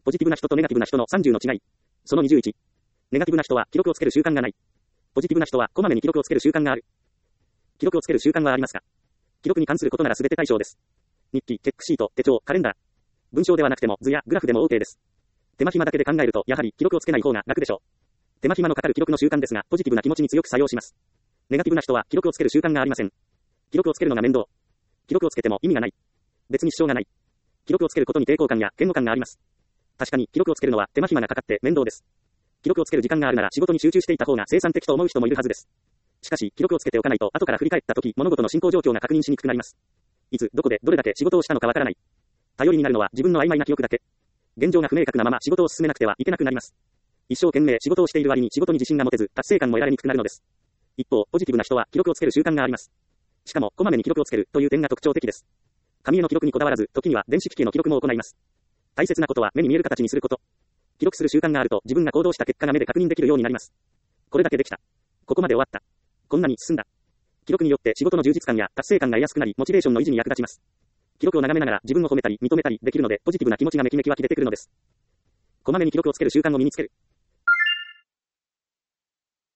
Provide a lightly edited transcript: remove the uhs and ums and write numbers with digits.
ポジティブな人とネガティブな人の30の違い。その21。ネガティブな人は記録をつける習慣がない。ポジティブな人はこまめに記録をつける習慣がある。記録をつける習慣はありますか？記録に関することなら全て対象です。日記、チェックシート、手帳、カレンダー。文章ではなくても図やグラフでも OK です。手間暇だけで考えるとやはり記録をつけない方が楽でしょう。手間暇のかかる記録の習慣ですが、ポジティブな気持ちに強く作用します。ネガティブな人は記録をつける習慣がありません。記録をつけるのが面倒。記録をつけても意味がない。別に支障がない。記録をつけることに抵抗感や嫌悪感があります。確かに記録をつけるのは手間暇がかかって面倒です。記録をつける時間があるなら仕事に集中していた方が生産的と思う人もいるはずです。しかし記録をつけておかないと後から振り返った時物事の進行状況が確認しにくくなります。いつどこでどれだけ仕事をしたのかわからない。頼りになるのは自分の曖昧な記憶だけ。現状が不明確なまま仕事を進めなくてはいけなくなります。一生懸命仕事をしている割に仕事に自信が持てず達成感も得られにくくなるのです。一方、ポジティブな人は記録をつける習慣があります。しかもこまめに記録をつけるという点が特徴的です。紙への記録にこだわらず、時には電子機器への記録も行います。大切なことは目に見える形にすること。記録する習慣があると自分が行動した結果が目で確認できるようになります。これだけできた。ここまで終わった。こんなに進んだ。記録によって仕事の充実感や達成感が得やすくなり、モチベーションの維持に役立ちます。記録を眺めながら自分を褒めたり認めたりできるので、ポジティブな気持ちがめきめき湧き出てくるのです。こまめに記録をつける習慣を身につける。